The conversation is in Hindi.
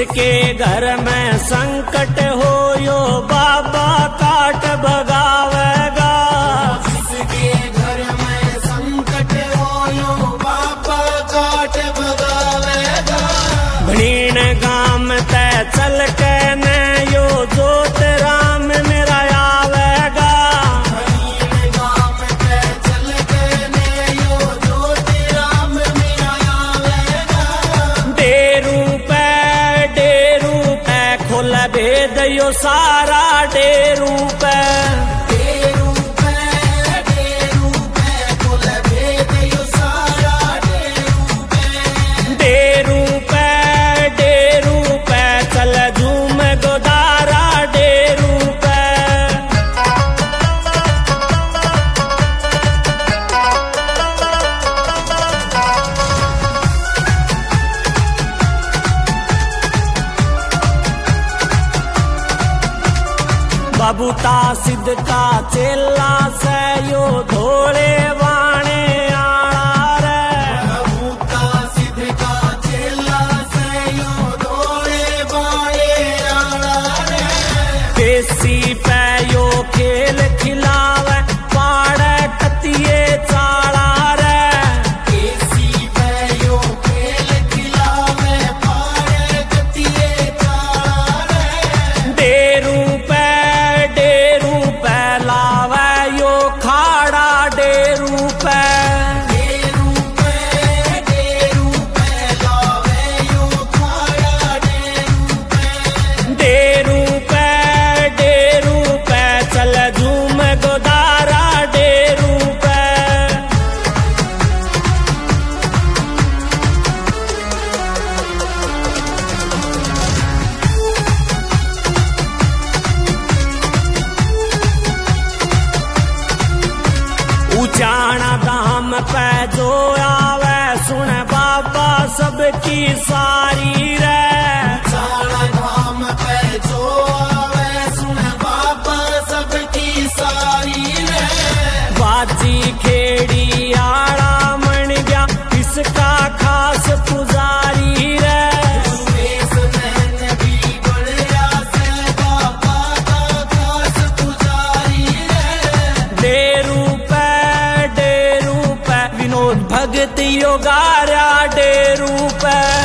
जिसके घर में संकट हो यो बाबा काट भगावेगा। जिसके घर में संकट हो यो बाबा काट भगावेगा। भीण गाम ते चल के न यो जोत राम मेरा आवेगा। भीण गाम ते चल के न यो जोत राम मेरा आवेगा। डेरू पे खोल भेद यो सारा डेरू पे। डेरू पे खोल भेद यो सारा डेरू पे। डेरू पे चल झूम गोदारा डेरू पे। बबूता सिद्ध का चेला से यो धोले वाणे आला रे। बबूता सिद्ध का चेला से यो धोले बाणे आला रे। देसी पे यो खेल खिलावे पाड़े कतिये चाला रे। देसी पे यो खेल खिलावे पाड़े कतिये चाला रे। डेरू पे लावे यो खाड़ा डेरू पे। डेरू पे लावे यो खाड़ा डेरू पे। डेरू पे चल झूम गोदारा डेरू पे। उचाणा धाम पे जो आवे सुन बाबा सबकी सारी रे। चाणा धाम पे जो आवे सुन बाबा सबकी सारी रे। बाजी खेड़ी आड़ा मन गया इसका खास पुजारी रे। सुरेश नैन भी बढ़िया से बाबा का खास पुजारी रे। डेरू पे विनोद भगत योगारा डेरू पे।